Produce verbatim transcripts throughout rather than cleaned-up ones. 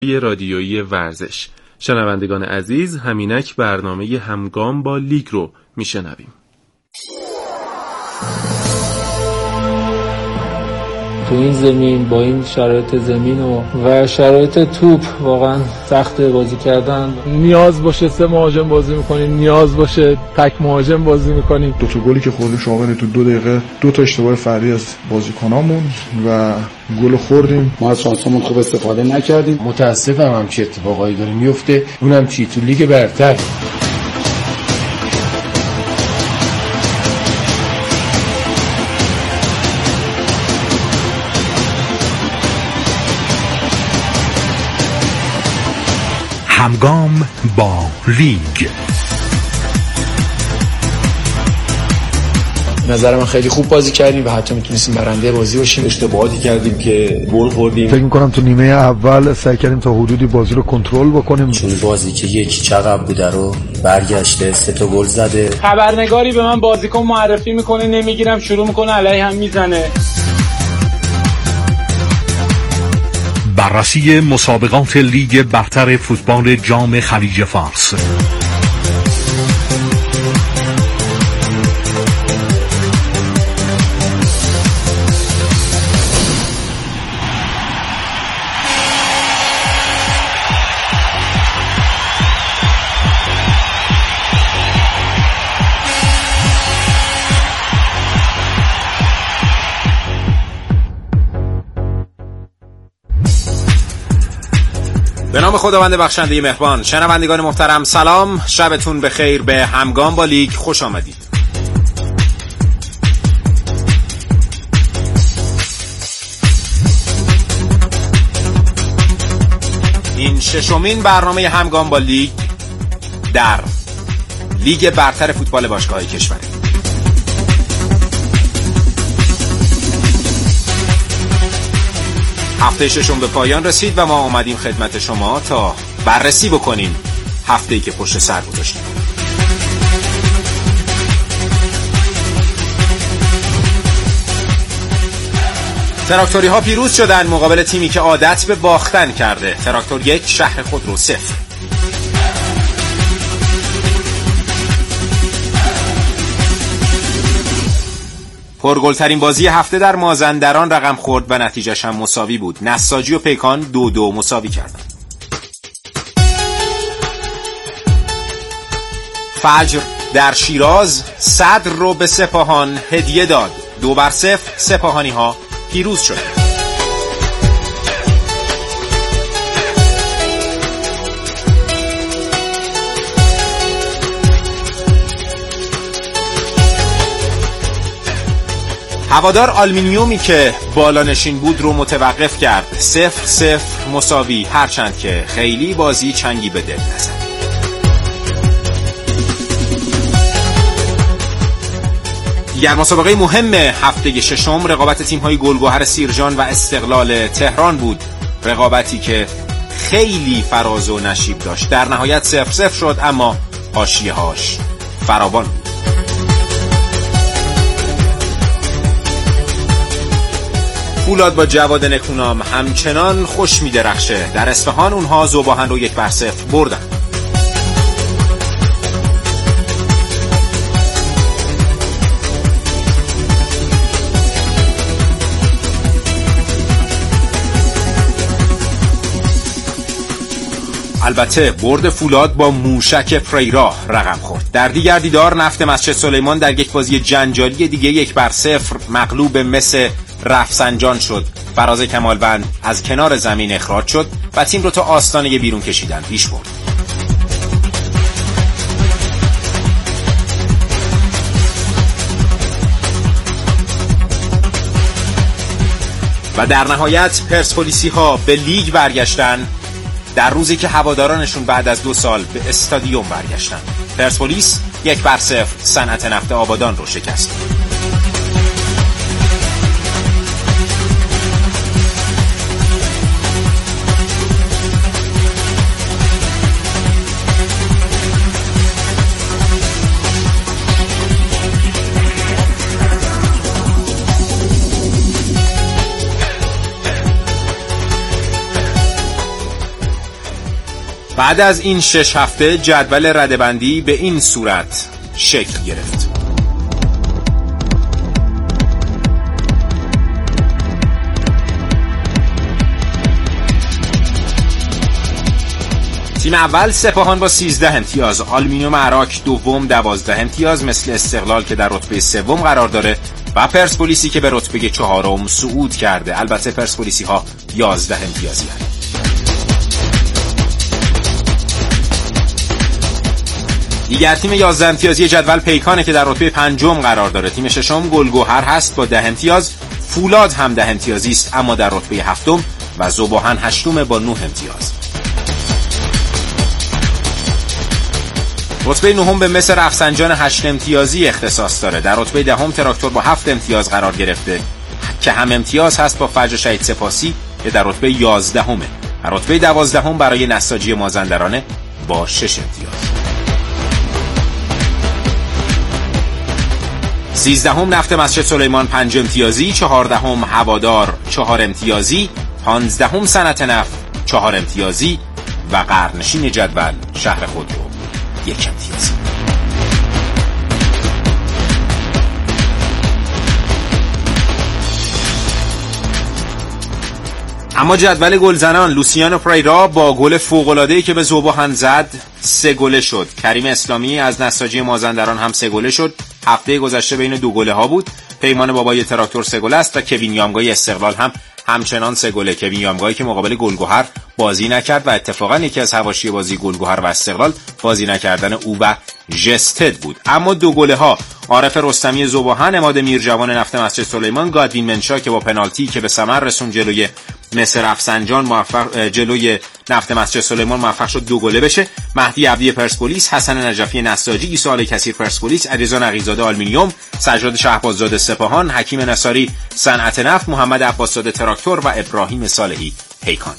رادیویی ورزش. شنوندگان عزیز، همینک برنامه همگام با لیگ رو میشنویم. تو این زمین با این شرایط زمین و و شرایط توپ واقعا سخت بازی کردن. نیاز باشه سه مهاجم بازی میکنیم، نیاز باشه تک مهاجم بازی میکنیم. دو تا گلی که خوردیم شامل تو دو دقیقه دو تا اشتباه فردی از بازیکنامون و گل خوردیم. ما از شانسمون خوب استفاده نکردیم. متاسفم هم چه اتفاقایی داره میفته، اونم چی تو لیگ برتر. همگام با لیگ. نظر من خیلی خوب بازی کردیم و حتی میتونستیم برنده بازی باشیم. اشتباهاتی کردیم که گل خوردیم. فکر می‌کنم تو نیمه اول سعی کردیم تا حدودی بازی رو کنترل بکنیم. چون بازی که یکی چقدر بوده رو برگشته سه تا گل زده. خبرنگاری به من بازیکن معرفی میکنه، نمیگیرم، شروع میکنه علیه هم میزنه. بررسی مسابقات لیگ برتر فوتبال جام خلیج فارس. به نام خداوند بخشنده مهربان. شنوندگان محترم سلام، شبتون بخیر. به همگام با لیگ خوش آمدید. این ششمین برنامه همگام با لیگ در لیگ برتر فوتبال باشگاه‌های کشور. هفته ششم به پایان رسید و ما آمدیم خدمت شما تا بررسی بکنیم هفته‌ای که پشت سر گذاشتیم. تراکتوری ها پیروز شدن مقابل تیمی که عادت به باختن کرده. تراکتور یک، شهر خود رو صفر. پرگلترین بازی هفته در مازندران رقم خورد و نتیجهش هم مساوی بود. نساجی و پیکان دو دو مساوی کردند. فجر در شیراز صدر رو به سپاهان هدیه داد. دو بر صفر سپاهانی ها پیروز شد. هوادار آلومینیومی که بالانشین بود رو متوقف کرد. صفر صفر مساوی، هرچند که خیلی بازی چنگی به دل نزد. دیگر مسابقه مهم هفته ششم رقابت تیم‌های گلگهر سیرجان و استقلال تهران بود. رقابتی که خیلی فراز و نشیب داشت. در نهایت صفر صفر شد، اما حاشیه‌هاش فراوان بود. فولاد با جواد نکونام همچنان خوش می درخشه. در اصفهان اونها ذوباهن رو یک بر صفر بردن. البته برد فولاد با موشک پریرا رقم خورد. در دیگر دیدار نفت مسجد سلیمان در یک بازی جنجالی دیگه یک بر صفر مغلوب مس رفسنجان شد. فراز کمالوند از کنار زمین اخراج شد و تیم رو تا آستانه بیرون کشیدن پیش برد. و در نهایت پرسپولیسی ها به لیگ برگشتن در روزی که هوادارانشون بعد از دو سال به استادیوم برگشتن. پرسپولیس یک بر صفر صنعت نفت آبادان رو شکست. بعد از این شش هفته جدول رده‌بندی به این صورت شکل گرفت. تیم اول سپاهان با سیزده امتیاز، آلومینیوم عراق دوم دوازده امتیاز مثل استقلال که در رتبه سوم قرار داره و پرسپولیسی که به رتبه چهارم صعود کرده. البته پرسپولیسی ها یازده امتیازی هستند. دیگر تیم یازده امتیازی جدول پیکانه که در رتبه پنجم قرار داره. تیم ششم گلگهر هست با ده امتیاز، فولاد هم ده امتیازی است اما در رتبه هفتم و ذوباهن هشتم با نه امتیاز. رتبه نهم به مس رفسنجان هشت امتیازی اختصاص داره. در رتبه دهم تراکتور با هفت امتیاز قرار گرفته که هم امتیاز هست با فجر شهید سپاسی که در رتبه یازدهمه. در رتبه دوازدهم برای نساجی مازندرانه با شش امتیاز. سیزدهم نفت مسجد سلیمان پنج امتیازی، چهاردهم هوادار چهار امتیازی، پانزدهم صنعت نفت چهار امتیازی و قرنشین جدول شهر خودرو یک امتیازی. اما جدول گلزنان لوسیانو پریرا با گل فوق‌العاده‌ای که به ذوباهن زد سه گله شد. کریم اسلامی از نساجی مازندران هم سه گله شد. هفته گذشته بین دو گله ها بود. پیمان بابای تراکتور سه گله است و کوین یامگای استقلال هم همچنان سه گله. کوین یامگایی که مقابل گلگهر بازی نکرد و اتفاقا یکی از حواشی بازی گلگهر و استقلال بازی نکردن او و ژستد بود. اما دو گله ها عارف رستمی ذوباهن، عماد میرجوان نفت مسجد سلیمان، گادوین منشا که با پنالتی که به ثمر رسون جلوی مس رفسنجان موفق جلوی نفت مسجد سلیمان موفق شد دو گله بشه. مهدی عبدی پرسپولیس، حسن نجفی نساجی، عیسی علی کثیر پرسپولیس، علیرضا نقی‌زاده آلومینیوم، سجاد شهباززاده سپاهان، حکیم نصاری صنعت نفت، محمد عباسزاده تراکتور و ابراهیم صالحی پیکان.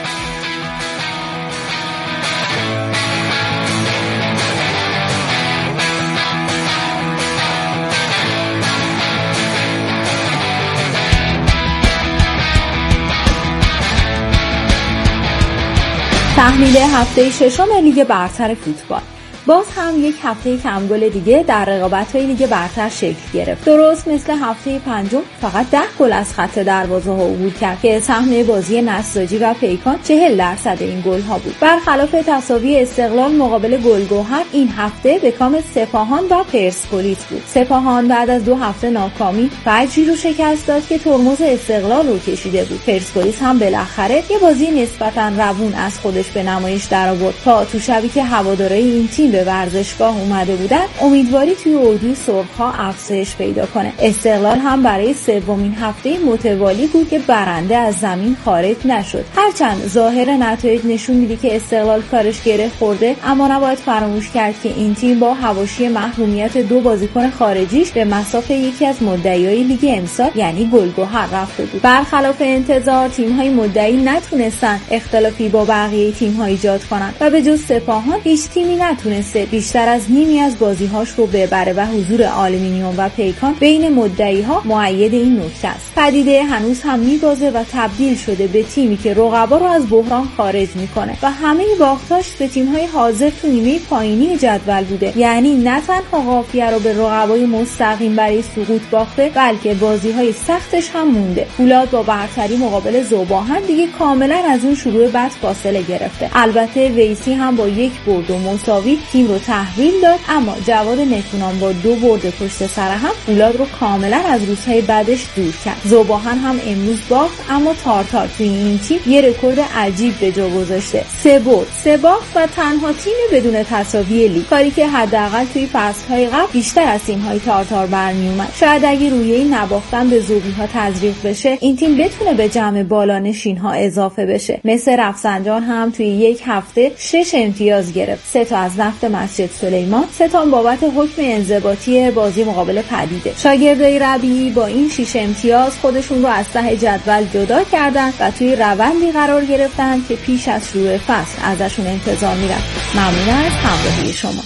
تحلیل هفته ششم لیگ برتر فوتبال. باز هم یک هفته کم گل دیگه در رقابت‌های لیگ برتر شکل گرفت. درست مثل هفته پنجم فقط ده گل از خط دروازه ها عبور کرد که سهم بازی نساجی و پیکان چهل درصد این گل ها بود. برخلاف تساوی استقلال مقابل گلگهر، این هفته به کام سپاهان و پرسپولیس بود. سپاهان بعد از دو هفته ناکامی فجری رو شکست داد که ترمز استقلال رو کشیده بود. پرسپولیس هم بالاخره یه بازی نسبتاً روون از خودش به نمایش درآورد تا تو شبی که هوادارهای این تیم به ورزشگاه اومده بودن امیدواری توی اردوی سرخ‌ها افزایش پیدا کنه. استقلال هم برای سومین هفته متوالی بود که برنده از زمین خارج نشد. هرچند ظاهر نتایج نشون میده که استقلال کارش گره خورده، اما نباید فراموش کرد که این تیم با حواشی محرومیت دو بازیکن خارجیش به مصاف یکی از مدعیای لیگ امسال یعنی گلگهر رفته بود. برخلاف انتظار تیم‌های مدعی نتونستن اختلافی با بقیه تیم‌ها ایجاد کنن و به جز سپاهان هیچ تیمی نتونست بیشتر از نیمی از بازی‌هاش رو ببره و حضور آلومینیوم و پیکان بین مدعی‌ها مؤید این نکته است. پدیده هنوز هم می‌بازه و تبدیل شده به تیمی که رقبا رو از بحران خارج می‌کنه و همه باختاش به تیم‌های حاضر تو نیمه پایینی جدول بوده. یعنی نه تنها قافیه رو به رقبای مستقیم برای سقوط باخته، بلکه بازی‌های سختش هم مونده. فولاد با برتری مقابل ذوباهن دیگه کاملا از اون شروع بد فاصله گرفته. البته ویسی هم با یک برد و مساوی تیم رو تحویل داد، اما جواد نکونام با دو برد پشت سر هم فولاد رو کاملا از روزهای بعدش دور کرد. ذوباهن هم امروز باخت، اما تارتار توی این تیم یه رکورد عجیب به جا گذاشته. سه برد، سه باخت و تنها تیم بدون تساوی لیگ، کاری که حداقل توی فصل‌های قبل بیشتر از تیم‌های تارتار برمی اومد. شاید اگه روی این نباختن به ذوقی‌ها تزریق بشه، این تیم بتونه به جمع بالانشین‌ها اضافه بشه. مثل رفسنجان هم توی یک هفته شش امتیاز گرفت، سه تا از نفت مسجد سلیمان، سه تا بابت حکم انضباطی بازی مقابل پدیده. شاگردای ربیعی با این شش امتیاز خودشون رو از ته جدول جدا کردن و توی روندی قرار گرفتن که پیش از شروع فصل ازشون انتظار میرفت. ممنون از همراهی شما.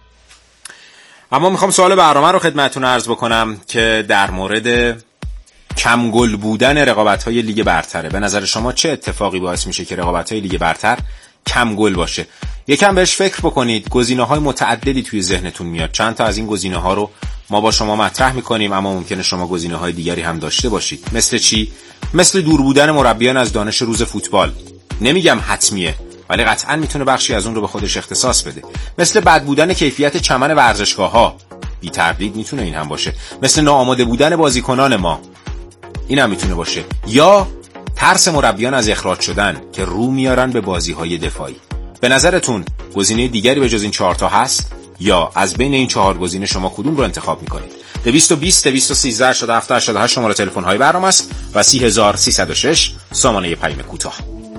اما میخوام سوال برنامه رو خدمتتون عرض بکنم که در مورد کم گل بودن رقابت‌های لیگ برتره. به نظر شما چه اتفاقی باعث میشه که رقابت‌های لیگ برتر کم گل باشه؟ یکم بهش فکر بکنید. گزینه‌های متعددی توی ذهنتون میاد. چند تا از این گزینه‌ها رو ما با شما مطرح می‌کنیم، اما ممکنه شما گزینه‌های دیگری هم داشته باشید. مثل چی؟ مثل دور بودن مربیان از دانش روز فوتبال. نمیگم حتمیه، ولی قطعاً میتونه بخشی از اون رو به خودش اختصاص بده. مثل بد بودن کیفیت چمن ورزشگاه‌ها. بی تردید میتونه این هم باشه. مثل ناآماده بودن بازیکنان ما. این هم میتونه باشه. یا ترس مربیان از اخراج شدن که رو میارن به بازی‌های دفاعی. به نظرتون گزینه دیگری به جز این چهار تا هست؟ یا از بین این چهار گزینه شما کدوم رو انتخاب میکنید؟ دویست و بیست دویست و سیزده هشتاد و هفت هشتاد و هشت شماره تلفن های برنامه است و سی هزار سیصد و شش سامانه پیام کوتاه.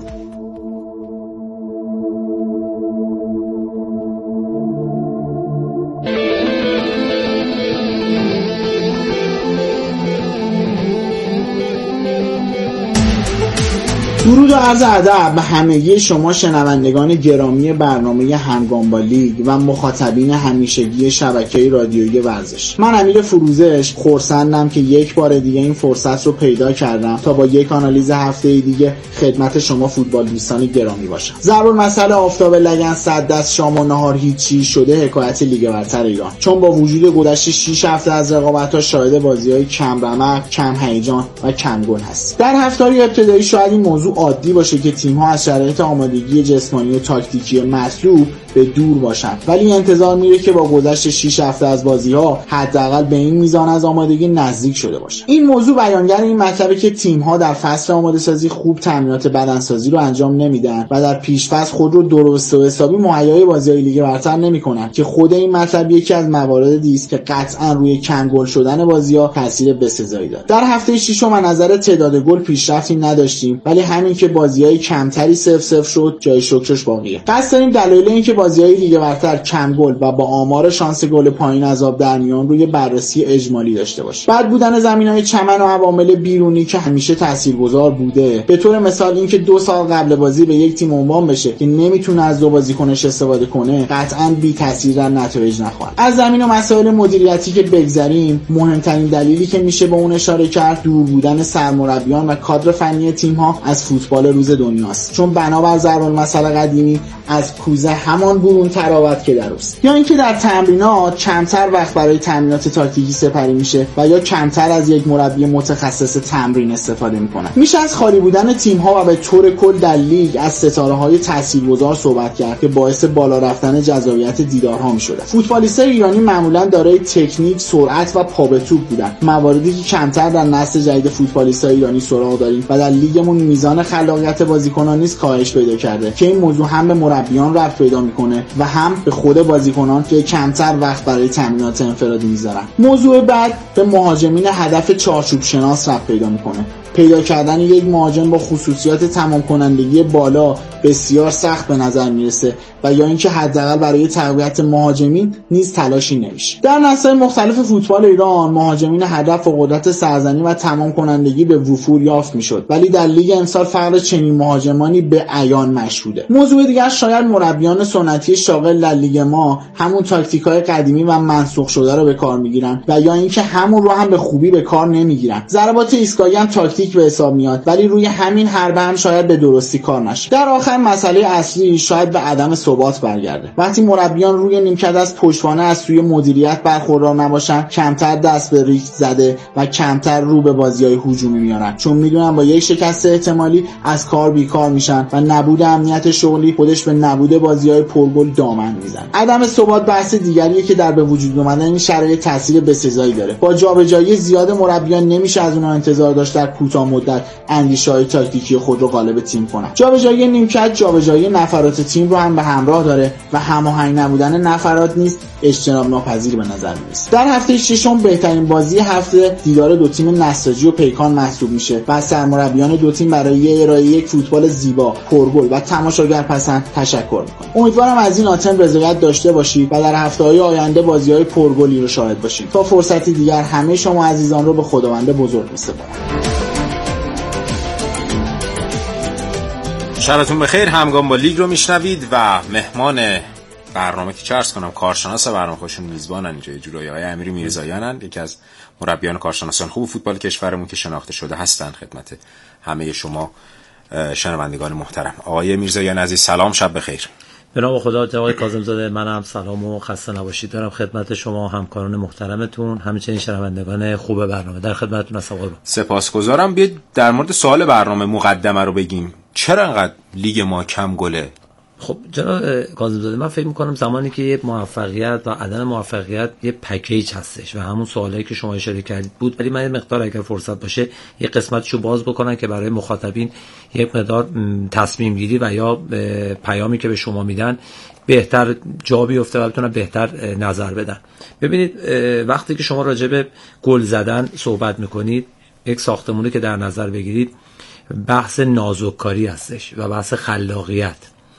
درود و عرض ادب به همگی شما شنوندگان گرامی برنامه همگام با لیگ و مخاطبین همیشگی شبکه رادیویی ورزش. من امیر فروزش خرسندم که یک بار دیگه این فرصت رو پیدا کردم تا با یک آنالیز هفته دیگه خدمت شما فوتبال دوستان گرامی باشم. ضرب المثل آفتاب لگن صد دست شام و نهار هیچی شده حکایت لیگ برتر ایران، چون با وجود گذشت شش هفته از رقابت‌ها شاهد بازی‌های کم رمق، کم هیجان و کم گل هست. در هفته‌های ابتدایی شاید این موضوع عادی باشه که تیم‌ها از شرایط آمادگی جسمانی و تاکتیکی مطلوب به دور باشن، ولی انتظار میره که با گذشت شش هفته از بازی‌ها حداقل به این میزان از آمادگی نزدیک شده باشه. این موضوع بیانگر این مطلبه که تیم‌ها در فصل آماده‌سازی خوب تمرینات بدنسازی رو انجام نمیدن و در پیش‌فصل خود رو درست و حسابی مهیای بازی‌های لیگ برتر نمی‌کنن که خود این مطلب یکی از مواردی است که قطعاً روی کم گل شدن بازی‌ها تاثیر بسزایی داره. در هفته ششم از نظر تعداد گل پیشرفتی نداشتیم، ولی همین که بازی‌های کمتری صفر صفر شد جای شکرش باقیه. قصد داریم دلایل این که بازی‌های لیگ برتر کم گل و با آمار شانس گل پایین از آب در میان روی بررسی اجمالی داشته باشیم. بد بودن زمین‌های چمن و عوامل بیرونی که همیشه تاثیرگذار بوده، به طور مثال اینکه دو سال قبل بازی به یک تیم عنوان بشه که نمیتونه از دو بازیکنش استفاده کنه، قطعاً بی تاثیر در نتایج نخواهد. از زمین و مسائل مدیریتی که بگذریم، مهمترین دلیلی که میشه به اون اشاره کرد دور بودن سرمربیان و کادر فنی تیم‌ها از فوتبال روز دنیاست، چون بنابر ضرب المثل قدیمی از کوزه همان برون تراوت که دروست. یا اینکه در تمرینات کمتر وقت برای تمرینات تاکتیکی سپری میشه و یا کمتر از یک مربی متخصص تمرین استفاده میکنه. میشه از خالی بودن تیم‌ها و به طور کل در لیگ از ستاره‌های تاثیرگذار صحبت کرد که باعث بالا رفتن جذابیت دیدارها میشدن. فوتبالیستای ایرانی معمولا دارای تکنیک، سرعت و پا به توپ بودن، مواردی که کمتر در نسل جدید فوتبالیستای ایرانی سراغ داریم و در لیگمون میزان خلاقیت بازیکنان نیز کاهش پیدا کرده که این موضوع هم به مربیان ربط پیدا میکنه و هم به خود بازیکنان که کمتر وقت برای تمرینات انفرادی میذارن. موضوع بعد به مهاجمین هدف چارچوب شناس ربط پیدا میکنه. پیدا کردن یک مهاجم با خصوصیات تمام کنندگی بالا بسیار سخت به نظر میرسه و یا اینکه حداقل برای تقویت مهاجمین نیز تلاشی نمیشه. در نسل مختلف فوتبال ایران مهاجمین هدف و قدرت سرزنی و تمام کنندگی به وفور یافت میشد، ولی در لیگ امسال فقر چنین مهاجمانی به عیان مشهوده. موضوع دیگر شاید مربیان سنتی شاغل در لیگ ما همون تاکتیکای قدیمی و منسوخ شده رو به کار میگیرن و یا اینکه همون رو هم به خوبی به کار نمیگیرن. ضربات ایستگاهی هم تاکتیک به حساب میاد، ولی روی همین حربه هم شاید به درستی کار نشه. در آخر مسئله اصلی شاید به عدم ثبات برگرده. وقتی مربیان روی نیمکت از پشتوانه از سوی مدیریت برخوردار نباشن، کمتر دست به ریخت زده و کمتر رو به بازی‌های هجومی میارن، چون میدونن با یک شکست احتمالی از کار بیکار میشن و نبود امنیت شغلی خودش به نبود بازی‌های پرگل دامن میزنه. عدم ثبات بحث دیگریه که در به وجود اومدن این شرایط تاثیر بسزایی داره. با جابجایی زیاد مربیان نمیشه از اونها انتظار داشت در کوتاه مدت اندیشه‌های تاکتیکی خود رو غالب تیم کنن. جابجایی نیمکت جابجایی نفرات تیم رو هم به همراه داره و هماهنگ نبودن نفرات نیز اجتناب ناپذیر به نظر میاد. در هفته ششم بهترین بازی هفته دیدار دو تیم نساجی و پیکان محسوب میشه و از سرمربیان دو تیم برای ارائه یک فوتبال زیبا، پرگل و تماشاگر پسند تشکر میکنم. امیدوارم از این آتم رضایت داشته باشید و در هفته‌های آینده بازی‌های پرگلی رو شاهد باشید. تا فرصتی دیگر همه شما عزیزان رو به خداوند بزرگ می‌سپارم. شبتون بخیر. همگام با لیگ رو میشنوید و مهمان برنامه که چرس کنم کارشناس برنامه خوشون میزبانن اینجا جورایی های امیری میرزایانن، یکی از مربیان کارشناسان خوب فوتبال کشورمون که شناخته شده هستن خدمت همه شما شنوندگان محترم. آقای میرزاییان عزیز سلام، شب بخیر. به نام خدا. آقای کاظم زاده، منم سلام و خسته نباشید دارم خدمت شما همکاران محترمتون، همچنین شنوندگان خوب برنامه. در خدمتتون هستم قربان. سپاسگزارم. بیاید در مورد سوال برنامه مقدمه رو بگیم. چرا انقدر لیگ ما کم گله؟ خب جناب کاظم زاده، من فکر می‌کنم زمانی که یه موفقیت و عدم موفقیت یه پکیج هستش و همون سوالایی که شما اشاره کردید بود، ولی من یه مقدار اگر فرصت باشه یه قسمتشو باز بکنم که برای مخاطبین یه مقدار تصمیم گیری و یا پیامی که به شما میدن بهتر جا بیفته و بتونن بهتر نظر بدن. ببینید وقتی که شما راجع به گل زدن صحبت می‌کنید، یک ساختمانی که در نظر بگیرید بحث نازککاری هستش و بحث خلاقیت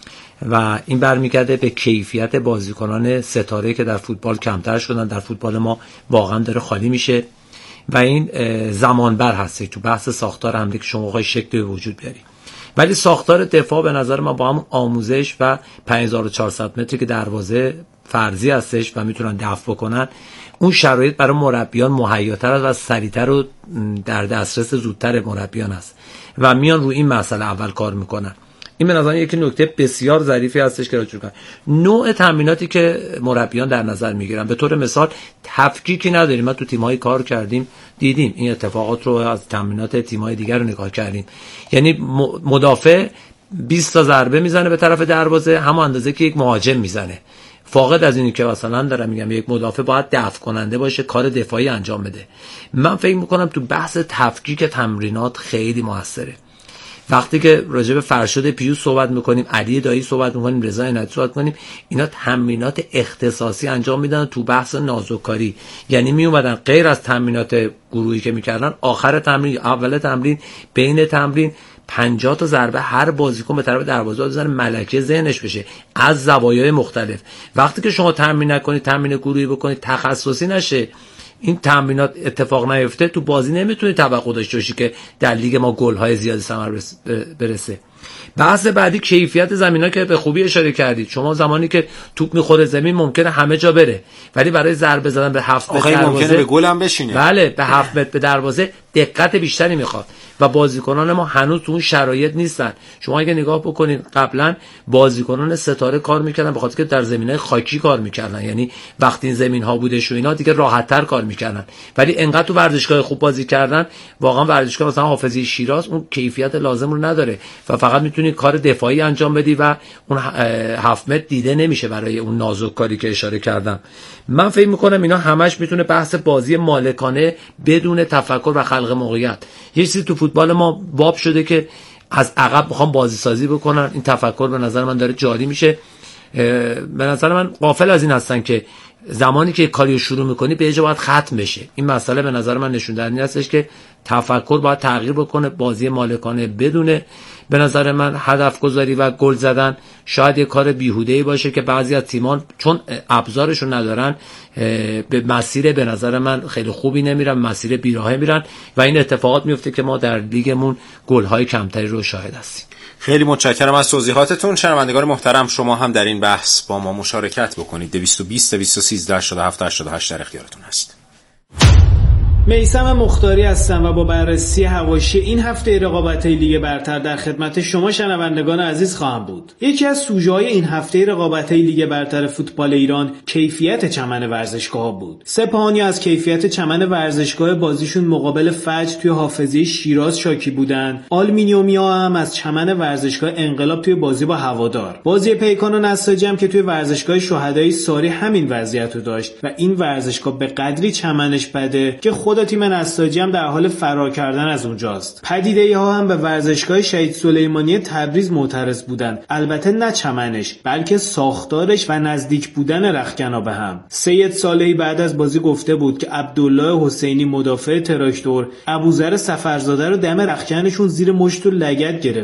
و این برمیگرده به کیفیت بازیکنان ستاره که در فوتبال کمتر شدن، در فوتبال ما واقعا داره خالی میشه و این زمان بر هسته تو بحث ساختار حمله که شما بخواید شکل به وجود بیاری. ولی ساختار دفاع به نظر من با هم آموزش و پنج هزار و چهارصد متری که دروازه فرضی هستش و میتونن دفع بکنن، اون شرایط برای مربیان مهیاتر است و سریعتر و در دسترس زودتر مربیان است و میان روی این مسئله اول کار میکنن. این به نظر یکی نکته بسیار ظریفی هستش که راجع به نوع تمریناتی که مربیان در نظر میگیرن. به طور مثال تفکیکی نداریم. ما تو تیم‌های کار کردیم، دیدیم این اتفاقات رو، از تمرینات تیم‌های دیگر رو نگاه کردیم. یعنی مدافع بیست تا ضربه میزنه به طرف دروازه، همون اندازه که یک مهاجم میزنه. فاقد از اینی که مثلا دارم میگم یک مدافع باید دفع کننده باشه، کار دفاعی انجام بده. من فکر میکنم تو بحث تفکیک تمرینات خیلی موثره. وقتی که راجع به فرشاد پیوز صحبت میکنیم، علی دایی صحبت میکنیم، رضا عنایتی صحبت میکنیم، اینا تمرینات اختصاصی انجام میدن تو بحث نازککاری. یعنی می اومدن غیر از تمرینات گروهی که میکردن، آخر تمرین، اول تمرین، بین تمرین پنجاه تا ضربه هر بازیکن به طرف دروازه بزنه، ملکه ذهنش بشه از زوایای مختلف. وقتی که شما تمرین نکنید، تمرین گروهی بکنید، تخصصی نشه، این تمرینات اتفاق نیفته، تو بازی نمیتونی توقع داشته باشی که در لیگ ما گل‌های زیادی ثمر برسه. بحث بعدی کیفیت زمینا که به خوبی اشاره کردید. شما زمانی که توپ میخوره زمین ممکنه همه جا بره، ولی برای ضربه زدن به هفت متر دروازه ممکنه به گل هم بشینه. بله، به هفت متر به دروازه دقت بیشتری میخواد و بازیکنان ما هنوز تو اون شرایط نیستن. شما اگه نگاه بکنید قبلا بازیکنان ستاره کار میکردن به خاطر که در زمینای خاکی کار میکردن، یعنی وقتی این زمین ها بوده شو اینا دیگه راحت‌تر کار میکردن، ولی انقدر تو ورزشگاه خوب بازی کردن، واقعا ورزشگاه مثلا حافظی شیراز اون کیفیت لازم رو نداره و فقط میتونی کار دفاعی انجام بدی و اون هفت متر دیده نمیشه برای اون نازک کاری که اشاره کردم. من فکر میکنم اینا همش میتونه بحث بازی مالکانه بدون تفکر و خلق موقعیت. یه چیزی تو فوتبال ما باب شده که از عقب میخوام بازی سازی بکنن، این تفکر به نظر من داره جاری میشه. به نظر من غافل از این هستن که زمانی که کاریو شروع میکنی به جا باید ختم بشه. این مسئله به نظر من نشون دهنده هستش که تفکر باید تغییر بکنه، بازی مالکانه بدونه. به نظر من هدف گذاری و گل زدن شاید یه کار بیهوده‌ای باشه که بعضی از تیمان چون ابزارشو ندارن به مسیر به نظر من خیلی خوبی نمیرن، مسیر بیراهه میرن و این اتفاقات میفته که ما در لیگمون گل‌های کمتری رو شاهد هستیم. خیلی متشکرم از توضیحاتتون. شنوندگان محترم، شما هم در این بحث با ما مشارکت بکنید. دویست و بیست دویست و سیزده هشتاد و هفت هشتاد و هشت در اختیارتون هست. میثم مختاری هستم و با بررسی حواشی این هفته رقابت‌های لیگ برتر در خدمت شما شنوندگان عزیز خواهم بود. یکی از سوژه‌های این هفته رقابت‌های لیگ برتر فوتبال ایران کیفیت چمن ورزشگاه‌ها بود. سپاهانی از کیفیت چمن ورزشگاه بازیشون مقابل فجر توی حافظی شیراز شاکی بودن. آلومینیومیا هم از چمن ورزشگاه انقلاب توی بازی با هوادار. بازی پیکان و نساجی هم که توی ورزشگاه شهدای ساری همین وضعیت رو داشت و این ورزشگاه به قدری چمنش بده که خود تیم نساجی هم در حال فرار کردن از اونجاست. پدیده‌ای ها هم به ورزشگاه شهید سلیمانی تبریز معترض بودند. البته نه چمنش، بلکه ساختارش و نزدیک بودن رختکنا به هم. سید صالحی بعد از بازی گفته بود که عبدالله حسینی مدافع تراکتور ابوذر سفرزاده رو دم رختکنشون زیر مشت و لگد گرفته.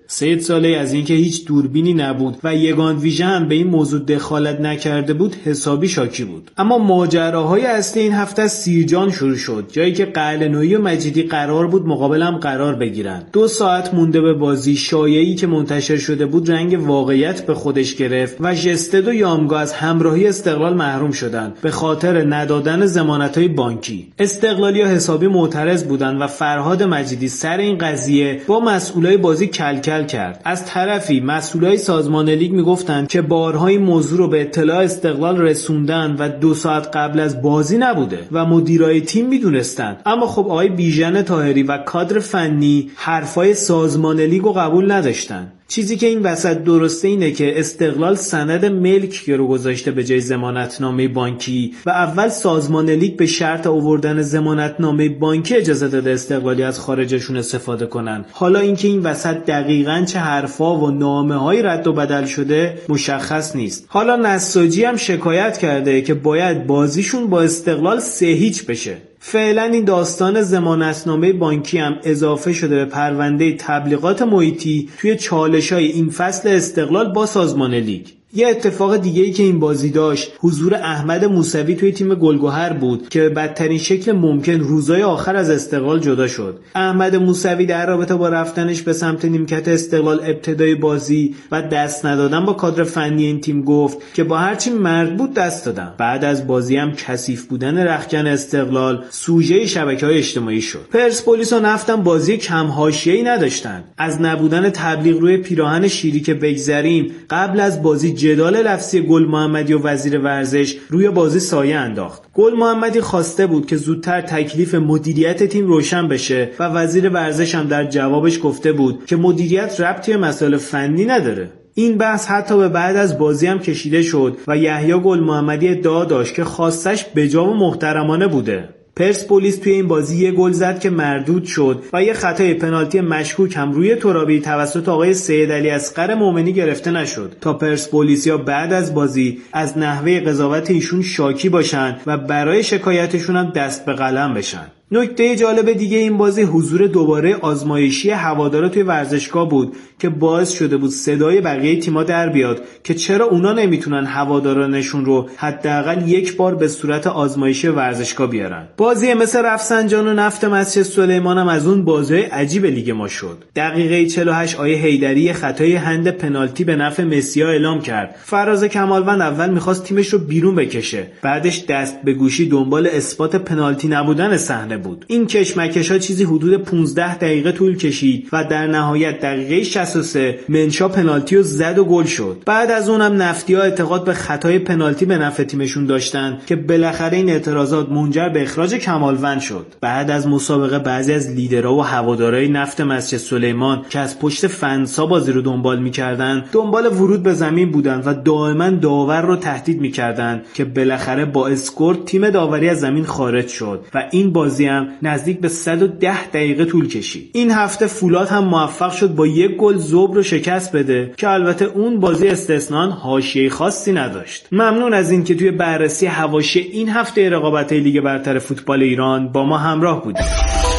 سه ساله از اینکه هیچ دوربینی نبود و یگان ویژه هم به این موضوع دخالت نکرده بود حسابی شاکی بود. اما ماجراهای اصلی این هفته از سیرجان شروع شد، جایی که قلعه‌نویی و مجیدی قرار بود مقابل هم قرار بگیرن. دو ساعت مونده به بازی، شایعه‌ای که منتشر شده بود رنگ واقعیت به خودش گرفت و ژستد و یامگا از همراهی استقلال محروم شدند به خاطر ندادن ضمانت‌های بانکی. استقلالیا حسابی معترض بودند و فرهاد مجیدی سر این قضیه با مسئولای بازی کلکل کرد. از طرفی مسئولای سازمان لیگ میگفتند که بارها این موضوع رو به اطلاع استقلال رسوندن و دو ساعت قبل از بازی نبوده و مدیرای تیم میدونستند. اما خب آقای بیژن طاهری و کادر فنی حرفای سازمان لیگ رو قبول نداشتن. چیزی که این وسط درسته اینه که استقلال سند ملک رو گذاشته به جای ضمانتنامه بانکی و اول سازمان لیگ به شرط آوردن ضمانتنامه بانکی اجازه داده استقلالی از خارجشون استفاده کنن. حالا اینکه این وسط دقیقاً چه حرفا و نامه‌های رد و بدل شده مشخص نیست. حالا نساجی هم شکایت کرده که باید بازیشون با استقلال سه هیچ بشه. فعلا این داستان ضمانتنامه بانکی هم اضافه شده به پرونده تبلیغات محیطی توی چالش‌های این فصل استقلال با سازمان لیگ. یه اتفاق دیگه‌ای که این بازی داشت حضور احمد موسوی توی تیم گلگهر بود که به بدترین شکل ممکن روزهای آخر از استقلال جدا شد. احمد موسوی در رابطه با رفتنش به سمت نیمکت استقلال ابتدای بازی و دست ندادن با کادر فنی این تیم گفت که با هرچی مرد بود دست دادم. بعد از بازی هم کثیف بودن رختکن استقلال سوژه شبکه‌های اجتماعی شد. پرسپولیس و نفتم بازی کم حاشیه‌ای نداشتن. از نبودن تبلیغ روی پیراهن شیری که بگذریم، قبل از بازی جدال لفظی گل محمدی و وزیر ورزش روی بازی سایه انداخت. گل محمدی خواسته بود که زودتر تکلیف مدیریت تیم روشن بشه و وزیر ورزش هم در جوابش گفته بود که مدیریت ربطی به مسائل فنی نداره. این بحث حتی به بعد از بازی هم کشیده شد و یحیی گل محمدی ادعا داشت که خواستش بجا و محترمانه بوده. پرسپولیس توی این بازی یه گل زد که مردود شد و یه خطای پنالتی مشکوک هم روی ترابی توسط آقای سید علی اصغر مومنی گرفته نشد تا پرسپولیسیا بعد از بازی از نحوه قضاوت ایشون شاکی باشن و برای شکایتشون هم دست به قلم بشن. نکته جالب دیگه این بازی حضور دوباره آزمایشی هوادارا توی ورزشگاه بود که باعث شده بود صدای بقیه تیم‌ها در بیاد که چرا اونا نمیتونن هوادارانشون رو حداقل یک بار به صورت آزمایشی ورزشگاه بیارن. بازی مثل رفسنجان و نفت مسجد سلیمان هم از اون بازی‌های عجیب لیگ ما شد. دقیقه چهل و هشت آیه حیدری خطای هند پنالتی به نفع مسیا اعلام کرد. فراز کمالوند اول می‌خواست تیمش رو بیرون بکشه. بعدش دست به گوشی دنبال اثبات پنالتی نبودن صحنه بود. این کشمکش‌ها چیزی حدود پانزده دقیقه طول کشید و در نهایت دقیقه شصت و سه منشا پنالتی رو زد و گل شد. بعد از اونم نفتی‌ها اعتقاد به خطای پنالتی به نفع تیمشون داشتن که بالاخره این اعتراضات منجر به اخراج کمالوند شد. بعد از مسابقه بعضی از لیدرها و هوادارهای نفت مسجد سلیمان که از پشت فنسا بازی رو دنبال می‌کردن دنبال ورود به زمین بودن و دائما داور رو تهدید می‌کردن که بالاخره با اسکورت تیم داوری از زمین خارج شد و این بازی هم نزدیک به صد و ده دقیقه طول کشید. این هفته فولاد هم موفق شد با یک گل ذوب رو شکست بده که البته اون بازی استثناً حاشیه خاصی نداشت. ممنون از این که توی بررسی حواشی این هفته رقابت‌های لیگ برتر فوتبال ایران با ما همراه بودید.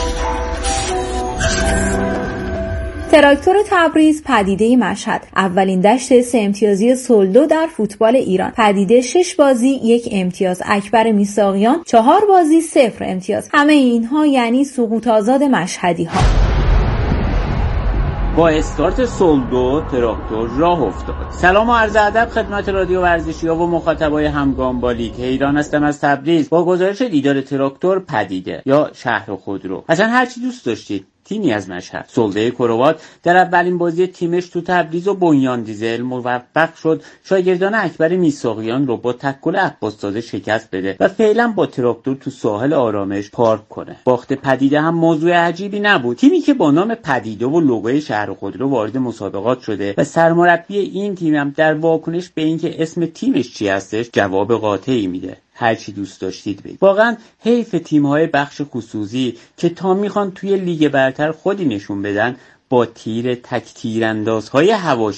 تراکتور تبریز پدیده مشهد، اولین دشت سه امتیازی سولدو در فوتبال ایران. پدیده شش بازی یک امتیاز، اکبر میساقیان چهار بازی صفر امتیاز. همه اینها یعنی سقوط آزاد مشهدی ها. با استارت سولدو تراکتور راه افتاد. سلام و عرض ادب خدمت رادیو ورزشی‌ها و مخاطبای همگام با لیگ. ایران هستم از تبریز با گزارش دیدار تراکتور پدیده یا شهر خودرو. اصلا هر چی دوست داشتید. تیمی از مشهد سولده کروات در اولین بازی تیمش تو تبریز و بنیان دیزل موفق شد شاگردان اکبر میساقیان رو با تکل عباس‌زاده شکست بده و فعلا با تراکتور تو ساحل آرامش پارک کنه. باخت پدیده هم موضوع عجیبی نبود. تیمی که با نام پدیده و لوگوی شهر خودرو وارد مسابقات شده و سرمربی این تیم هم در واکنش به اینکه اسم تیمش چی هستش جواب قاطعی میده. هر چی دوست داشتید بگید. واقعا حیف تیم‌های بخش خصوصی که تا میخوان توی لیگ برتر خودی نشون بدن با تیر تک تیراندازهای حواشی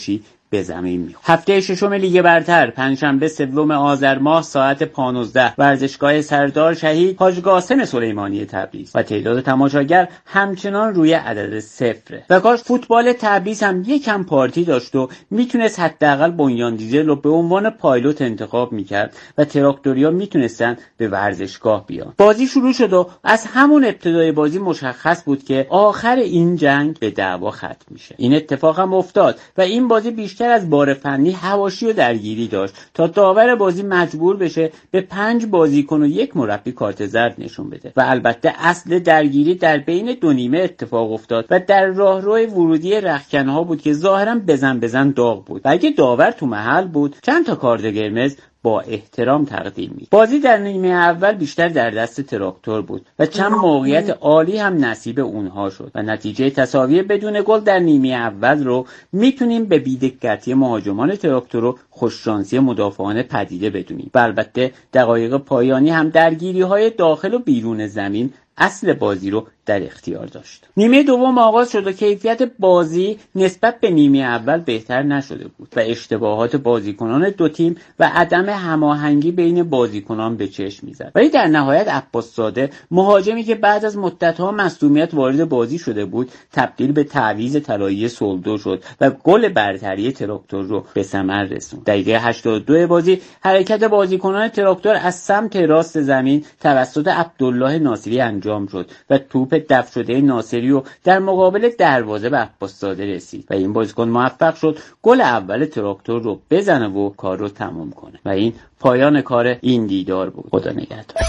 به زمین می‌خورد. هفته ششم لیگ برتر پنجشنبه سوم آذر ماه ساعت پانزده ورزشگاه سردار شهید حاج قاسم سلیمانی تبریز و تعداد تماشاگر همچنان روی عدد صفره و کاش فوتبال تبریز هم یکم پارتی داشت و میتونست حداقل بنیان دیزل رو به عنوان پایلوت انتخاب میکرد و تراکتوریا میتونستن به ورزشگاه بیان. بازی شروع شد و از همون ابتدای بازی مشخص بود که آخر این جنگ به دعوا ختم میشه. این اتفاق هم افتاد و این بازی بیشتر از بار فنی حواشی و درگیری داشت تا داور بازی مجبور بشه به پنج بازیکن و یک مربی کارت زرد نشون بده و البته اصل درگیری در بین دو نیمه اتفاق افتاد و در راهرو ورودی رختکن‌ها بود که ظاهرا بزن بزن داغ بود و اگه داور تو محل بود چند تا کارت قرمز با احترام تقدیم می. بازی در نیمه اول بیشتر در دست تراکتور بود و چند موقعیت عالی هم نصیب اونها شد و نتیجه تساوی بدون گل در نیمه اول رو میتونیم به بی‌دقتی مهاجمان تراکتور و خوششانسی مدافعان پدیده بدونیم. و البته دقایق پایانی هم درگیری های داخل و بیرون زمین اصل بازی رو در اختیار داشت. نیمه دوم آغاز شد و کیفیت بازی نسبت به نیمه اول بهتر نشده بود و اشتباهات بازیکنان دو تیم و عدم هماهنگی بین بازیکنان به چشم می‌زد. ولی در نهایت عباس زاده مهاجمی که بعد از مدت‌ها مصدومیت وارد بازی شده بود تبدیل به تعویض طلایی سولدو شد و گل برتری تراکتور رو به ثمر رسوند. دقیقه هشتاد و دو بازی حرکت بازیکنان تراکتور از سمت راست زمین توسط عبدالله ناصری انجام شد و توپ دفع شده ناصری و در مقابل دروازه به عباس زاده رسید و این بازیکن موفق شد گل اول تراکتور رو بزنه و کار رو تمام کنه و این پایان کار این دیدار بود. خدا نگهدار.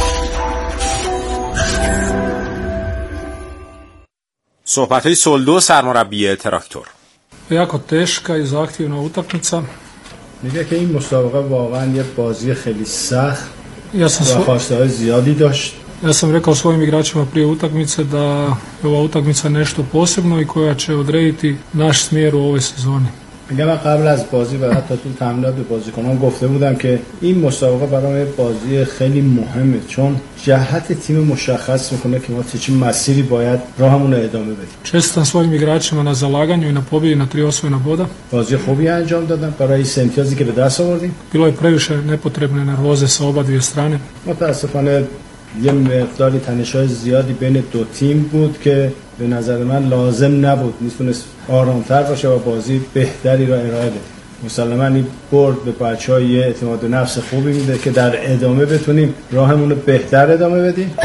صحبت‌های سولدو سرمربی تراکتور. jako teška i zahtjevna utakmica. میگه که این مسابقه واقعا یه بازی خیلی سخت Ja sam و خواسته‌های زیادی داشت. Ja sam rekao svojim igračima prije utakmice da je ova utakmica nešto posebno i koja će odrediti naš smjer u ovoj sezoni. میگه من قبل از بازی و حتی تو تمرینات به بازیکنان گفته بودم که این مسابقه برای بازی خیلی مهمه چون جهت تیم مشخص میکنه که ما چه مسیری باید راهمون رو ادامه بدیم. Čestitam svojim igračima na zalaganju i na pobjedi na tri osvojena boda. بازی خوبی انجام دادن برای سه امتیازی که به دست آوردیم. Bilo je previše nepotrebne nervoze sa oba dvije strane. متاسفانه یه مقداری تنش‌های زیادی بین دو تیم بود که به نظر من لازم نبود، میتونست آرام‌تر باشه و بازی بهتری را ارائه بده. مسلماً این برد به بچه‌ها یه اعتماد به نفس خوبی میده که در ادامه بتونیم راهمون رو بهتر ادامه بدیم.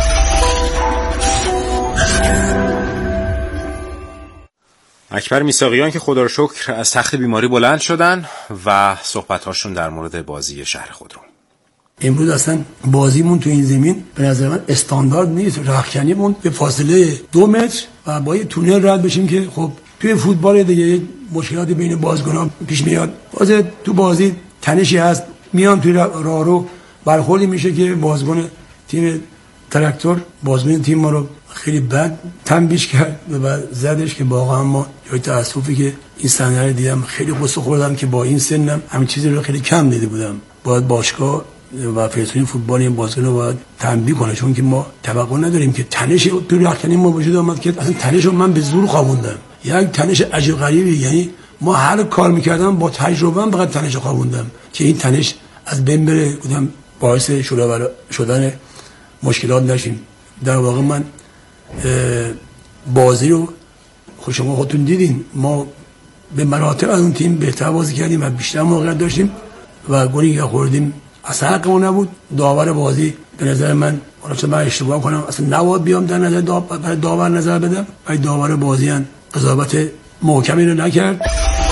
اکبر میثاقیان که خدا رو شکر از تخت بیماری بلند شدن و صحبت‌هاشون در مورد بازی شهر خودرو. امروز اصلا بازیمون تو این زمین به نظر من استاندارد نیست. رختکنیمون به فاصله دو متر و با یه تونل رد بشیم که خب توی فوتبال دیگه مشکلاتی بین بازیکنان پیش میاد. باز تو بازی تنشی هست، میان توی راهرو برخوردی میشه که بازیکن تیم تراکتور بازیکن تیم ما رو خیلی بد تنبیش کرد و زدش که واقعا ما جای تأسفی که این صحنه رو دیدم خیلی غصه خوردم که با این سنم همین چیزی رو خیلی کم دیده بودم. باید باشگاه و فدراسیون فوتبال این بازیکن رو باید تنبیه کنه چون که ما توقع نداریم که تنش تو رختکنی ما وجود اومد که اصلا تنش رو من به زور خوابوندم. یک تنش عجیب غریبی، یعنی ما هر کار میکردم با تجربه هم فقط تنش خوابوندم که این تنش از بین بره، گفتم باعث شدن مشکلات نشیم. در واقع من بازی رو خود شما خودتون دیدین، ما به مراتب از اون تیم بهتر بازی کردیم و بیشتر موقعیت داشتیم و گلی که خوردیم اصلا حقمون نبود. داور بازی به نظر من، حالا من اشتباه کنم، اصلا نباید بیام در نظر داور, داور نظر بدم، ولی داور بازی هم قضاوت محکمی رو نکرد.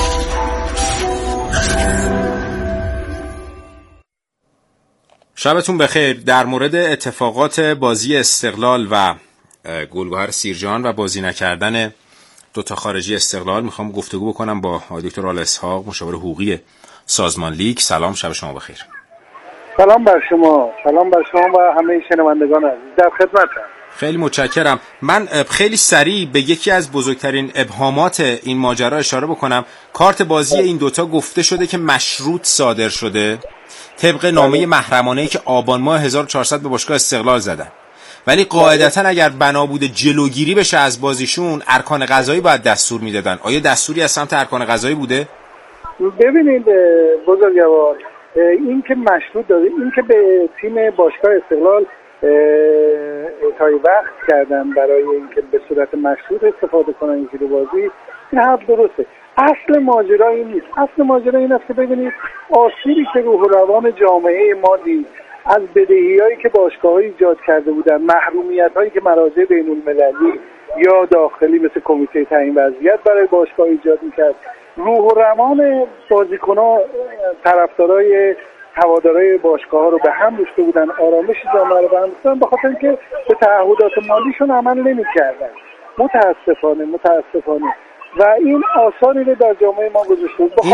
شبتون بخیر. در مورد اتفاقات بازی استقلال و گلگهر سیرجان و بازی نکردن دوتا خارجی استقلال میخوام گفتگو بکنم با آقای دکتر آل اسحاق، مشاور حقوقی سازمان لیگ. سلام، شب شما بخیر. سلام بر شما، سلام بر شما و همه شنوندگان عزیز، در خدمتم. خیلی متشکرم. من خیلی سریع به یکی از بزرگترین ابهامات این ماجرا اشاره بکنم. کارت بازی این دوتا گفته شده که مشروط صادر شده طبق نامه محرمانه‌ای که آبان ماه هزار و چهارصد به باشگاه استقلال زدن، ولی قاعدتا اگر بنا بوده جلوگیری بشه از بازیشون ارکان قضایی باید دستور میدادن. آیا دستوری از سمت ارکان قضایی بوده؟ ببینید بزرگوار، این که مشروط داره، این که به تیم باشگاه استقلال اعطای وقت کردن برای اینکه به صورت مشروط استفاده کنن یکی دو بازی، این حرف درسته. اصل ماجرا این نیست. اصل ماجرا این است که ببینید آسیبی که روح و روان جامعه ما دید از بدهی‌هایی که باشگاه‌ها ایجاد کرده بودن، محرومیت‌هایی که مراجع بین‌المللی یا داخلی مثل کمیته تعیین وضعیت برای باشگاه ایجاد می‌کرد، روح و روان بازیکن‌ها، طرفدارای هوادارهای باشگاه‌ها رو به هم ریخته بودن، آرامش جامعه رو به هم ریختن، به خاطر اینکه به تعهدات مالیشون عمل نمی‌کردن. متأسفانه متأسفانه و این آثاری رو در جامعه ما گذاشته بود.